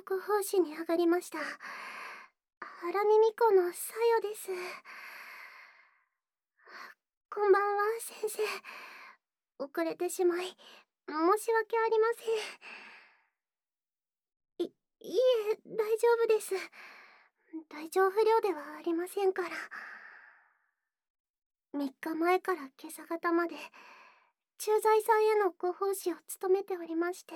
ご奉仕に上がりました。原耳子のさよです。こんばんは、先生。遅れてしまい、申し訳ありません。いえ、大丈夫です。体調不良ではありませんから。3日前から今朝方まで、駐在さんへのご奉仕を務めておりまして。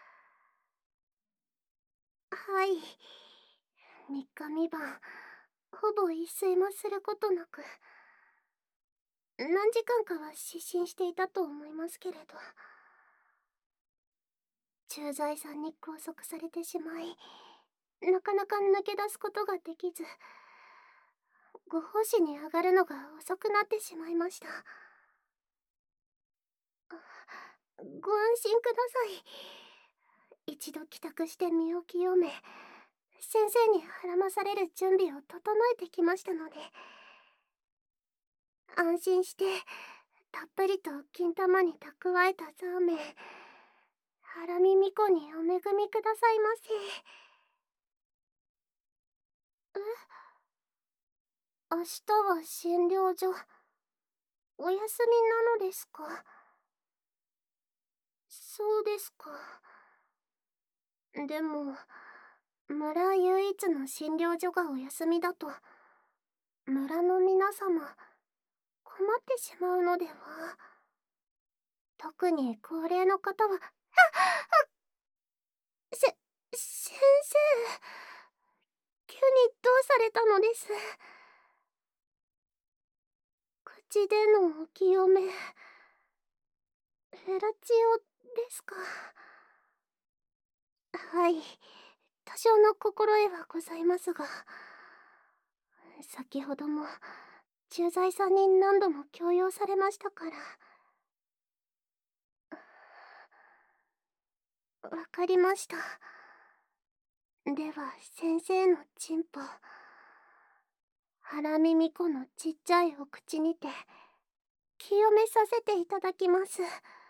はい。3日3晩、ほぼ一睡もすることなく、何時間かは失神していたと思いますけれど、駐在さんに拘束されてしまい、なかなか抜け出すことができず、ご奉仕に上がるのが遅くなってしまいました。ご安心ください。一度帰宅して身を清め、先生に孕まされる準備を整えてきましたので、安心してたっぷりと金玉に蓄えたザーメン、原耳子にお恵みくださいませ。明日は診療所、お休みなのですか？そうですか。でも、村唯一の診療所がお休みだと、村の皆様、困ってしまうのでは？特に高齢の方は、先生、急にどうされたのです？口でのお清め、フェラチオですか？はい、多少の心得はございますが、先ほども駐在さんに何度も強要されましたから。わかりました。では先生のチンポ、原耳子のちっちゃいお口にて清めさせていただきます。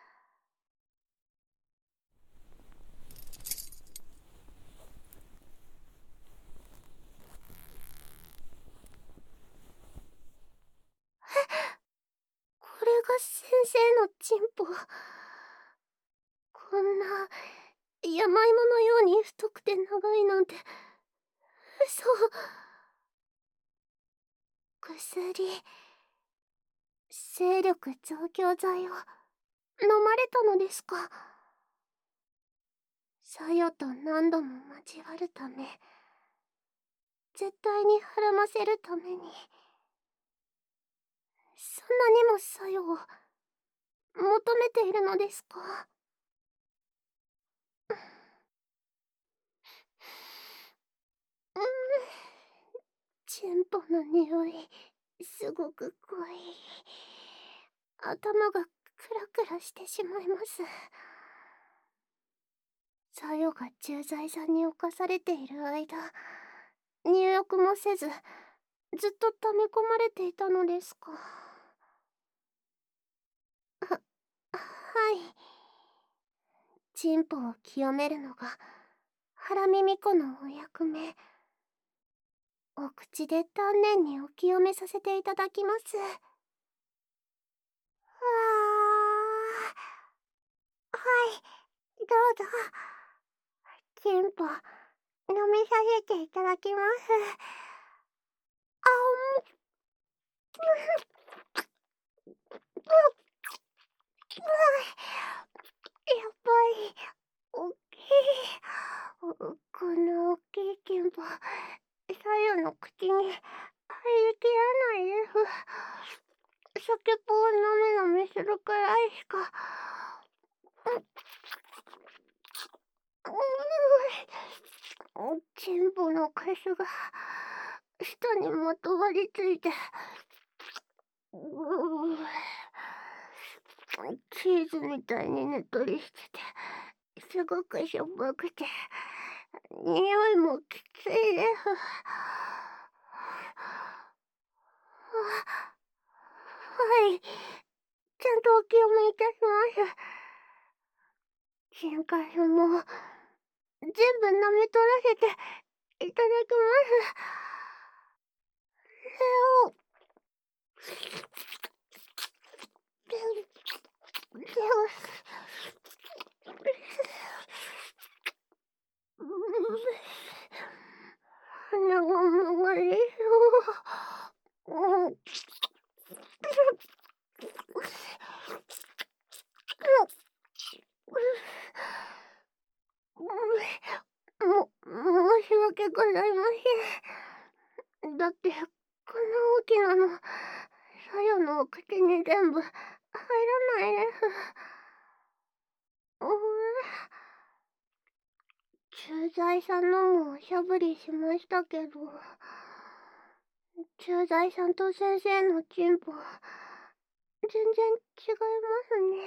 これが先生のチンポ。こんな山芋のように太くて長いなんて、嘘。薬、精力増強剤を飲まれたのですか？さよと何度も交わるため、絶対に孕ませるために、そんなにもさよを求めているのですか？うん、チンポの匂い、すごく濃い。頭がクラクラしてしまいます。さよが駐在さんに侵されている間、入浴もせず、ずっと溜め込まれていたのですか？はい。チンポを清めるのが原耳子のお役目。お口で丹念にお清めさせていただきます。わー、はい、どうぞ。チンポ、飲みさせていただきます。あやっぱり、おっきい。この大きいチンポ、左右の口に入りきらないです。先っぽをなめなめするくらいしか。チンポのカスが舌にまとわりついて、チーズみたいにねっとりしてて、すごくしょっぱくて、匂いもきついです。はい、ちゃんとお清めいたします。心カスも全部舐め取らせていただきます。レオ。鼻が曲がりそう。申し訳ございません。だって、この大きなの、さよのお口に全部入らないです。駐在さんのもおしゃぶりしましたけど、駐在さんと先生のチンポ、全然違いますね。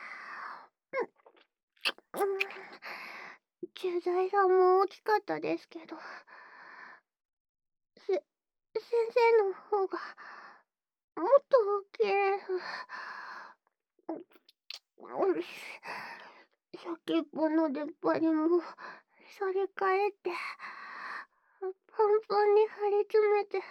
駐在さんも大きかったですけど、先生の方がもっと大きいです。先っぽの出っ張りもそれ替えてパンパンに張り詰めて、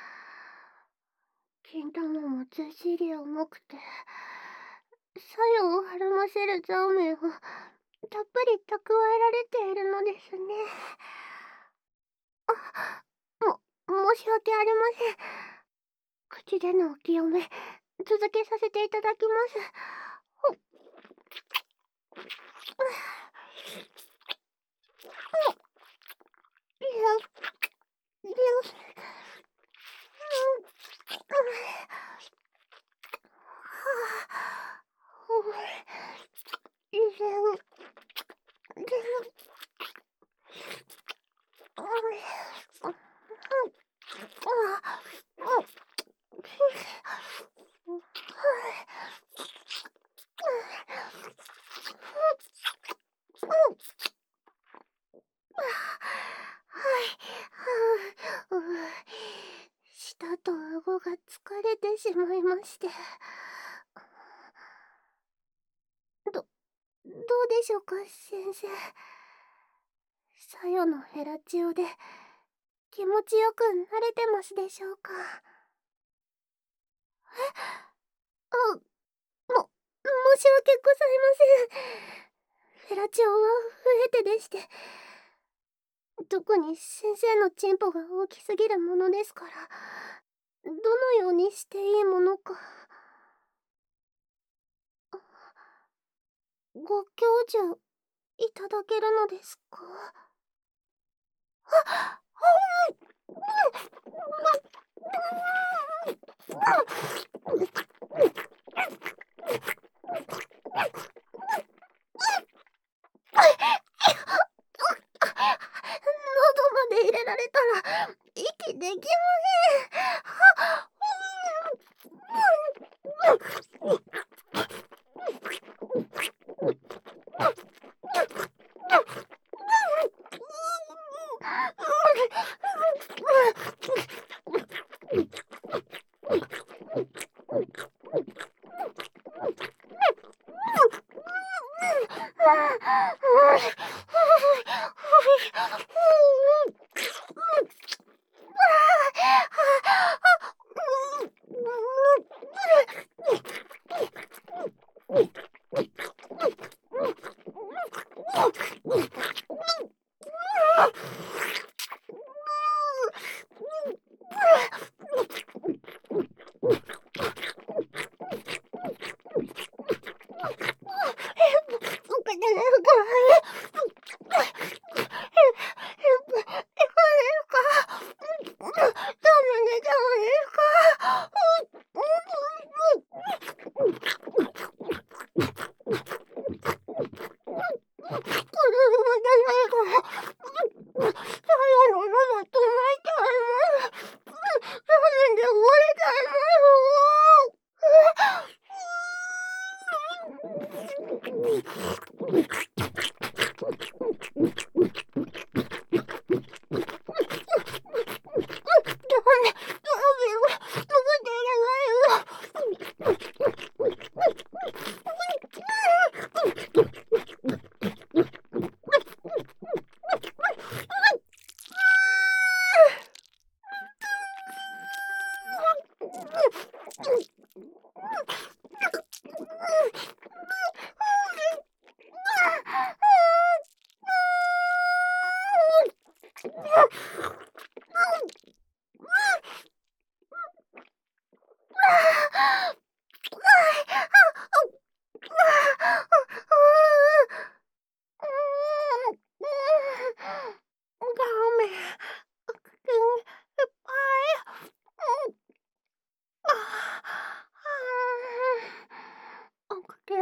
金玉もずっしり重くて、作用をはらませるザーメンをたっぷり蓄えられているのですね。申し訳ありません。口でのお清め、続けさせていただきます。舌と顎が疲れてしまいまして。どうでしょうか、先生。さよのフェラチオで気持ちよくなれてますでしょうか。申し訳ございません。フェラチオは増えてでして、特に先生のチンポが大きすぎるものですから、どのようにしていいものか。ご教授いただけるのですか。喉まで入れられたら息できません。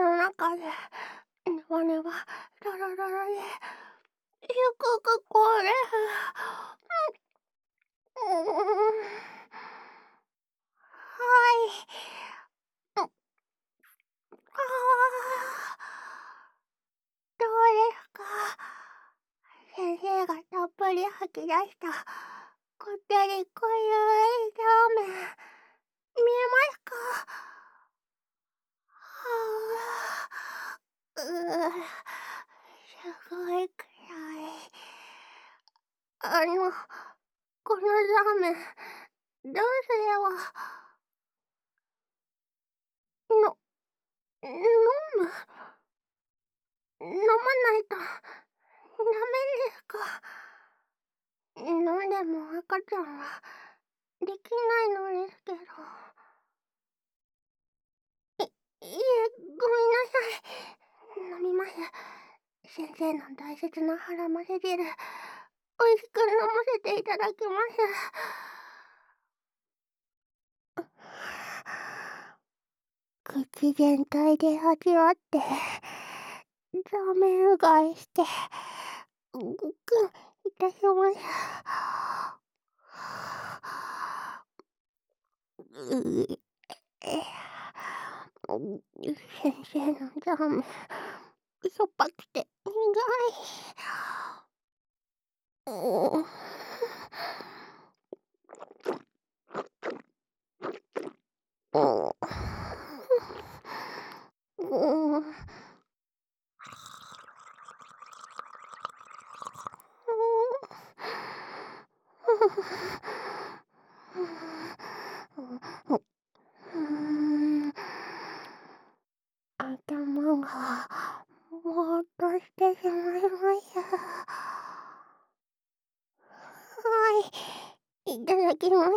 の中でネバネバララララでゆくくこれはい。あどうですか？先生がたっぷり吐き出したこってり濃ゆいラーメン見えますか？はあ、すごいくらい。このラーメンどうすればの飲む飲まないとダメですか？飲んでも赤ちゃんはできないのですけど。いえ、ごめんなさい。飲みます。先生の大切な腹ませ汁、おいしく飲ませていただきます。口全体で味わって、ダメうがいして、ごくいたします。先生のラーメン、しょっぱくて苦い。頭がぼーっとしてしまいました。はい、いただきます。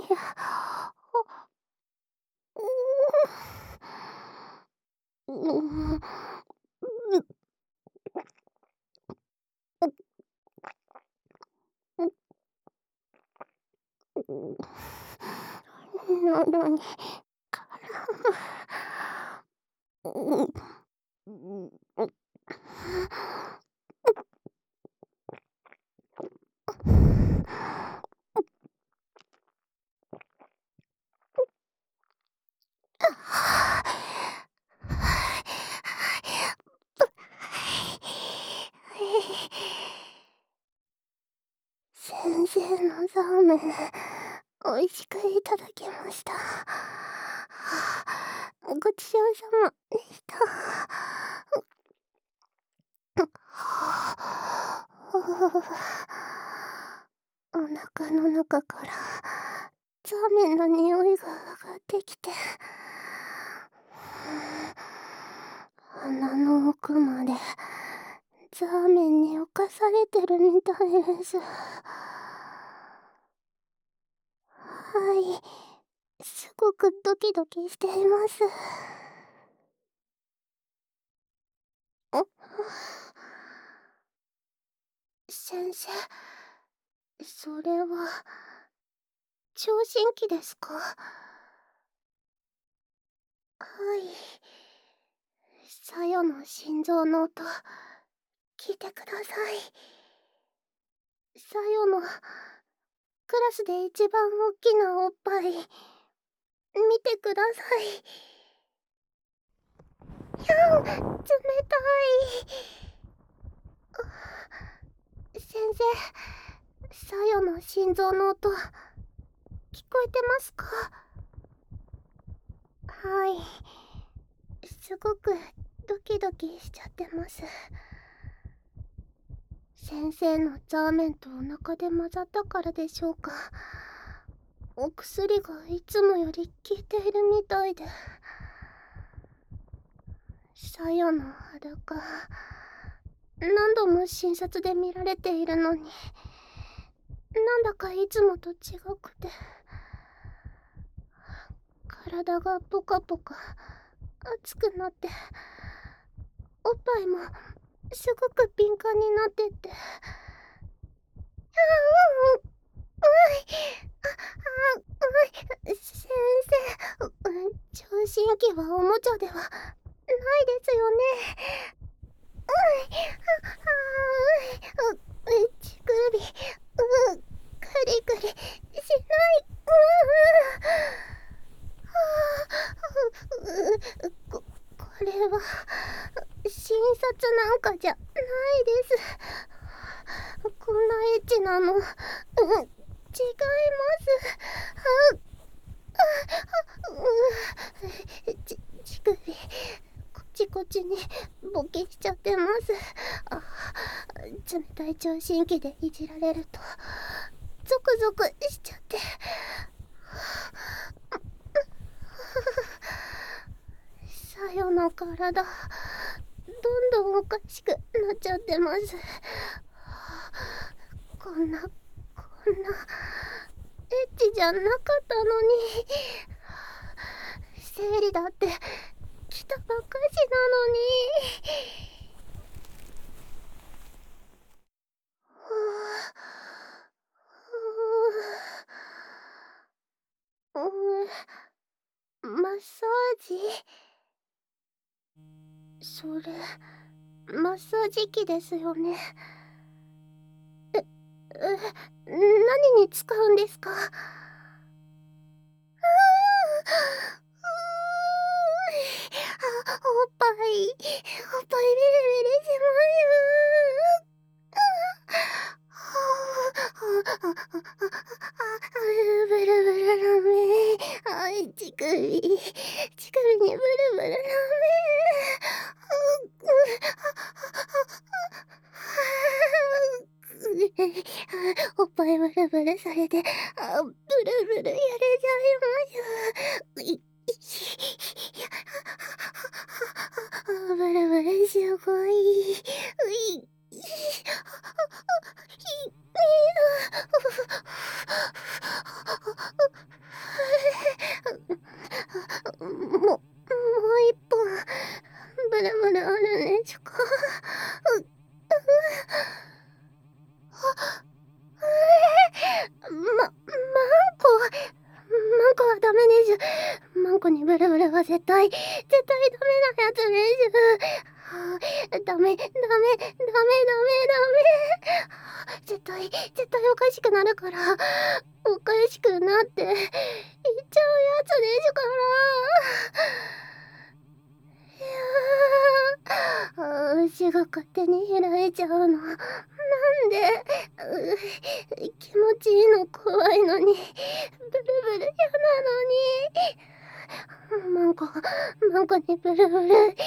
喉に絡む。先生のラーメン、おいしくいただきました。ごちそうさまでした。お腹の中からザーメンの匂いが上がってきて、鼻の奥までザーメンに侵されてるみたいです。はい、すごくドキドキしています。先生、それは聴診器ですか？はい、さよの心臓の音聞いてください。さよのクラスで一番大きなおっぱい見てください。冷たい。先生、さよの心臓の音聞こえてますか？はい、すごくドキドキしちゃってます。先生のザーメンとお腹で混ざったからでしょうか。お薬がいつもより効いているみたいで。さよの裸、何度も診察で見られているのに、なんだかいつもと違くて、体がポカポカ熱くなって、おっぱいもすごく敏感になってって。先生、聴診器はおもちゃではないですよね。乳首、カリカリしない。これは診察なんかじゃないです。こんなエッチなの、違います。乳首、こっちこっちにボケしちゃってます。冷たい聴診器でいじられるとゾクゾクしちゃって。さよの体、どんどんおかしくなっちゃってます。こんなエッチじゃなかったのに。生理だって来たばっかしなのに。マッサージ、それマッサージ機ですよね。何に使うんですか？おっぱいビリビリしまう。ブルブルラメ、乳首にブルブルラメ。おっぱいブルブルされて、ブルブルやれちゃいます。ブルブルすごい。もう一本ブルブルあるんですか？マンコはダメです。マンコにブルブルは絶対ダメなやつです。ダメ。絶対おかしくなるから、おかしくなって言っちゃうやつですから。牛が勝手に開いちゃうの。なんで？気持ちいいの怖いのに、ブルブル嫌なのに。マンコにブルブル、ラメ。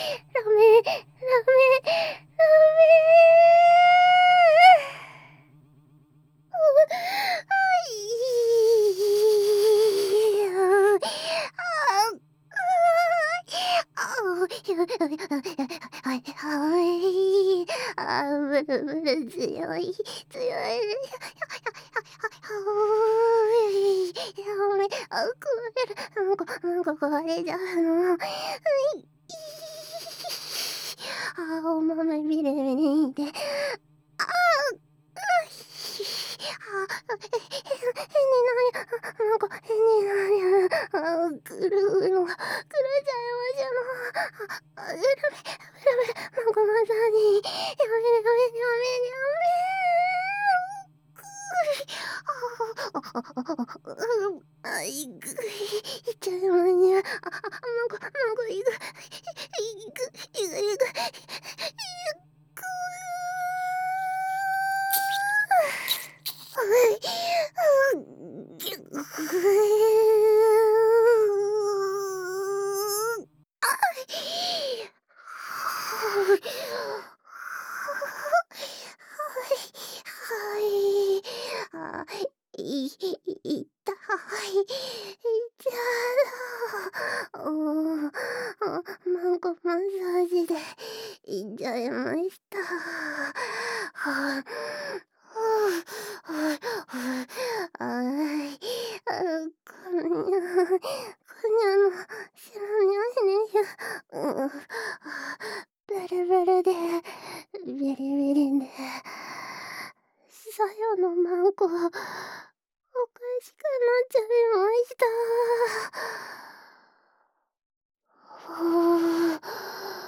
ブルブル強い。壊れちゃうの。お豆ビリビリで。変になる。狂うの。狂っちゃいましたの。ブルマッサージ。やめ。いっちゃいまにゃ。いく。痛い。じゃあ、マンコマッサージでいっちゃいました。こにゃの知らないね。ブルブルでビリビリで、さよのマンコおかしくなっちゃいました。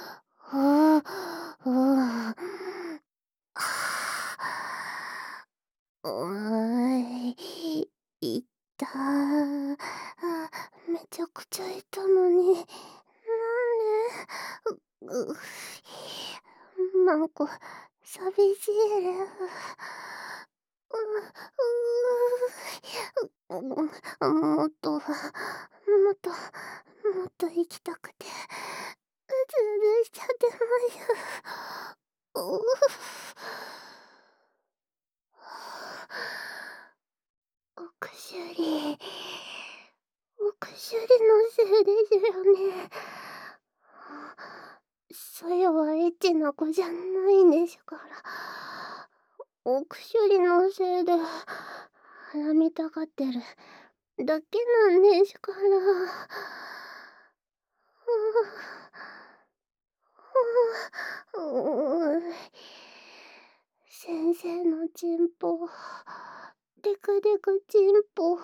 マンコ、寂しいね。もっと、もっと、もっと行きたくて、ずるずるしちゃってますよ。お薬、お薬のせいですよね。さやはエッチな子じゃないんですから。お薬のせいで腹みたがってるだけなんですから。先生のチンポ、でかでかチンポ、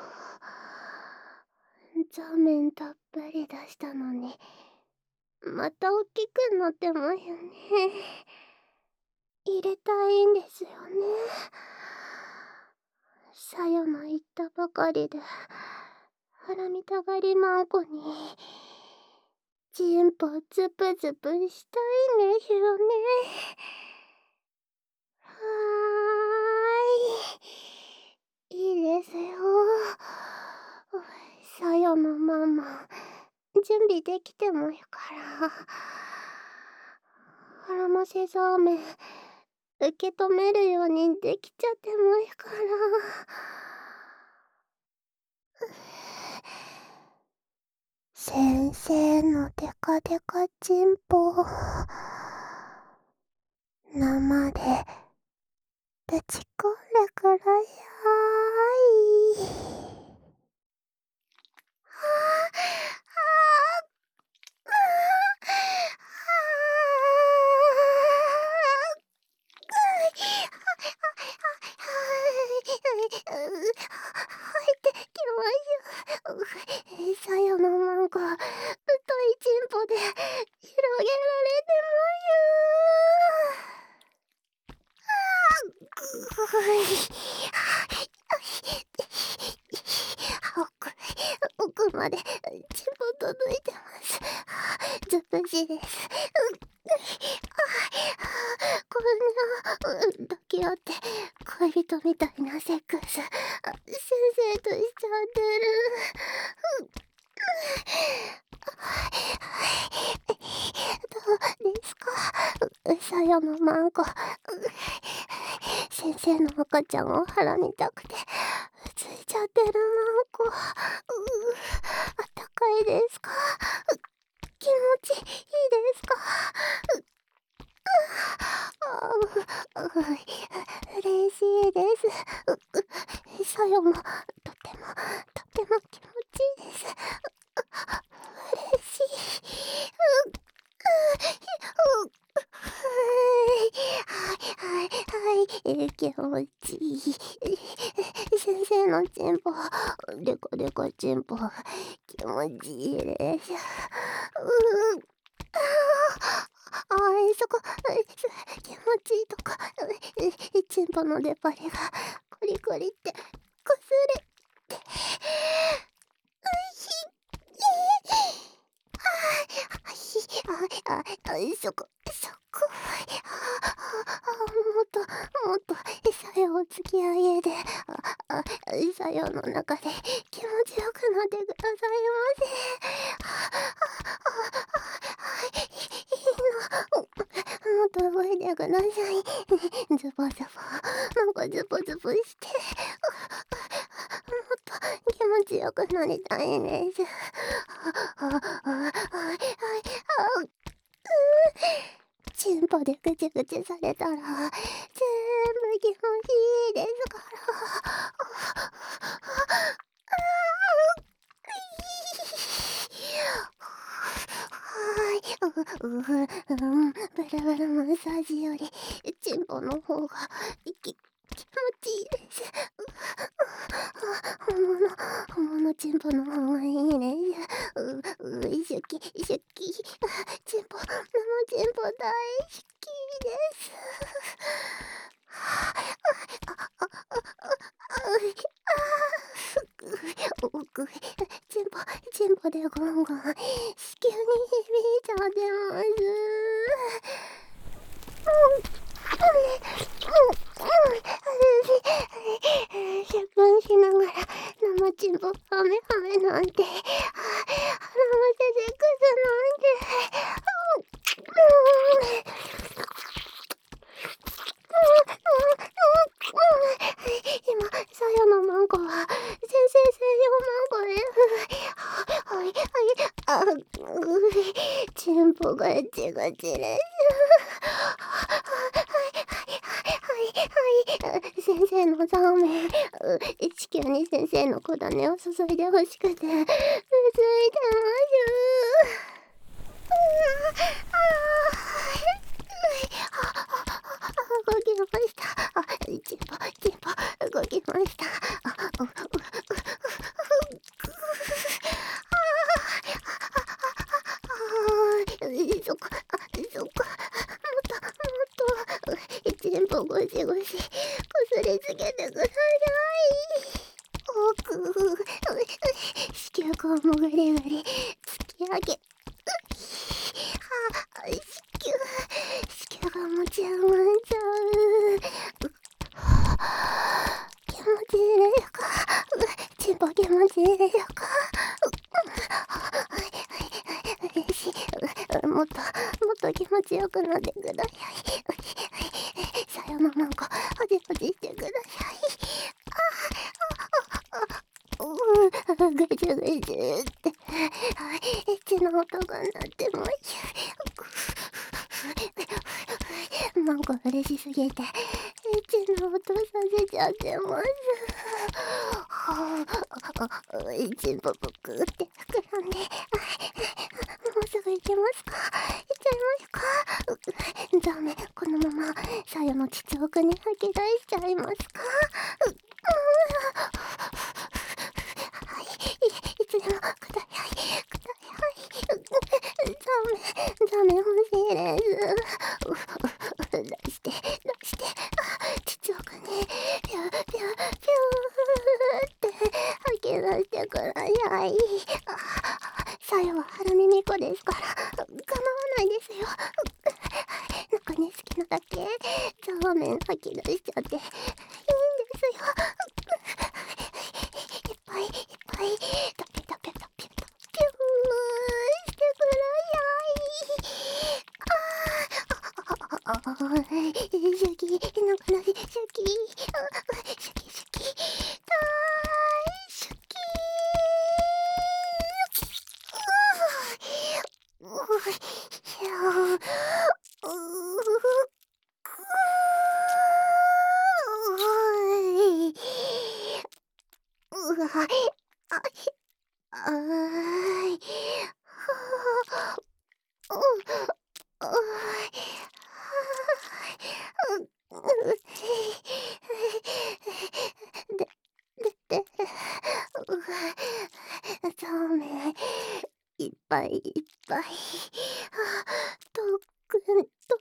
座面たっぷり出したのに、また大きくなってますよね。入れたいんですよね。さやの言ったばかりで、腹みたがりマンコに、チンポズプズプしたいんですよね。はーい。いいですよ。さやのママ、準備できてますから。腹ませザーメン、受け止めるようにできちゃってますから。先生のデカデカチンポ、生でぶち込んでください。入ってきましょう。さやのマンコ、太いチンポで広げられて奥までチンポ届いてます。ずっとしいです。こんな抱き合って恋人みたいなセックス、先生としちゃってる。どうですか、さやのマンコ。先生の赤ちゃんを腹みたくてついちゃってるマンコ。あったかいですか？気持ちいいですか？嬉しいです。さやもとても気持ちいいです。嬉しい。気持ちいい。先生のチンポ、でかでかチンポ、気持ちいいです。そこ、気持ちいいとこ、チンポの出っ張りがコリコリってこすれて、そこ、もっと、さやを突き上げて、さやの中で気持ちよくなってくださいませ。もっと動いてください。ズボズボ、なんかズボズボして、もっと気持ちよくなりたいです。チンポでぐちぐちされたら、全部気持ちいいですから。ブルブルマッサージより、チンポの方が、気持ちいいです。本物チンポの方がいいです。シュキ、シュキ。チンポ、生チンポ大好きです。奥、チンポ、 チンポでゴンゴン子宮に響いちゃってます。出版しながら生チンポハメハメなんて、絡ませてくずなんて。今、さやのマンコは先生専用マンコで、はいはい、チンポがチガチです。はい、先生のザーメン、地球に先生の小種を注いでほしくて、ついてます。動きました。チンポ、動きました。そこ、そこ、もっと、チンポゴシゴシ、こすりつけてください。子宮口もぐりぐり、突き上げ、子宮が持ち上がっちゃう。気持ちいいですか？チンポ気持ちいいですか？嬉しい。もっと気持ちよくなってください。さよのマンコ、ほじほじしてください。ぐじゅぐじゅって、エッチな音が鳴ってます。マンコ嬉しすぎて、エッチな音させちゃってます。チンポぷくって膨らんで、もうすぐ行けますか？行っちゃいますか？ダメ、このままさやの膣奥に吐き出しちゃいますか？はい、いつでもください、ください。ダメ欲しいです。出して、膣奥にピューピューピューって吐き出してください。さやはハラミミコですから構わないですよ。中に好きなだけザーメン吐き出しちゃっていいんですよ。いっぱいいっぱいタピタピタピタピューしてください。シャキ中のシャキシャキシャキ大シャキひゃあい。で、ザーメン、いっぱいいっぱい。とっくん、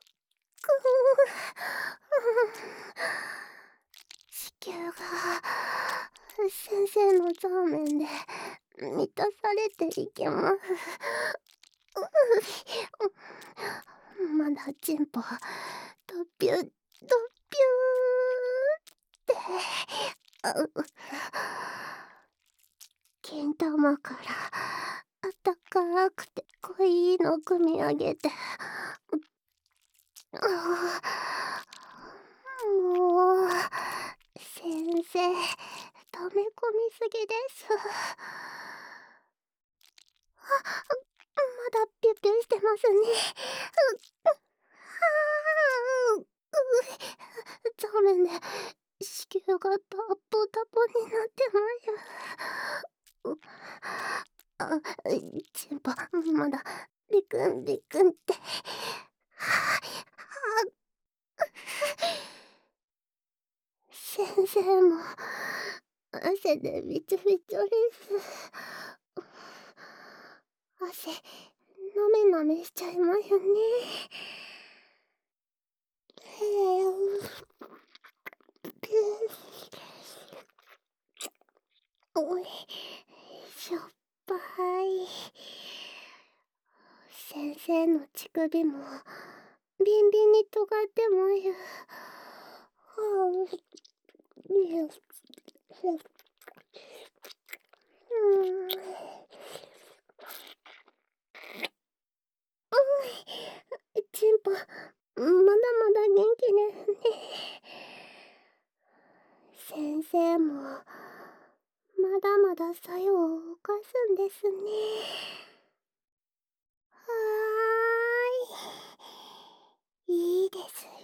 子宮が先生のザーメンで満たされていきます。まだチンポ、ドピュドピューって金玉からあったかくて濃いの汲み上げて、もう先生、溜め込みすぎです。まだピュピュしてますね。ザーメンで子宮がタポタポになってます。チンポ、まだビクンビクンって。先生も汗でびちょびちょです。汗、なめなめしちゃいますね。おいしょっぱ首もビンビンに尖ってもいる。チンポ、まだまだ元気ですね。先生も、まだまだ作用を犯すんですね。はーい。いいですよ。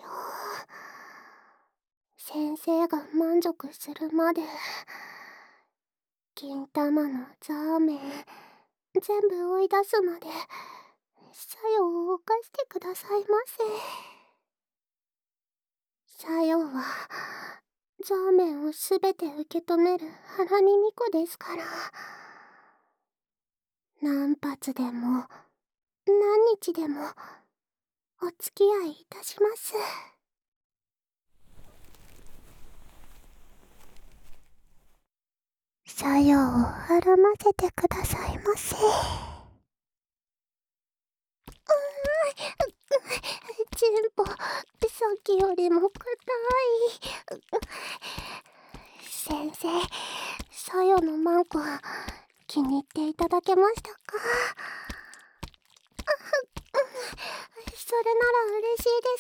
先生が満足するまで、金玉のザーメン、全部追い出すまで、作用を犯してくださいませ。作用は、ザーメンをすべて受け止める腹に巫女ですから。何発でも、何日でも、お付き合いいたします。作用をあらませてくださいませ。チンポ、さっきよりも硬い。先生、作用のマンコ、気に入っていただけましたか？それなら嬉しいです。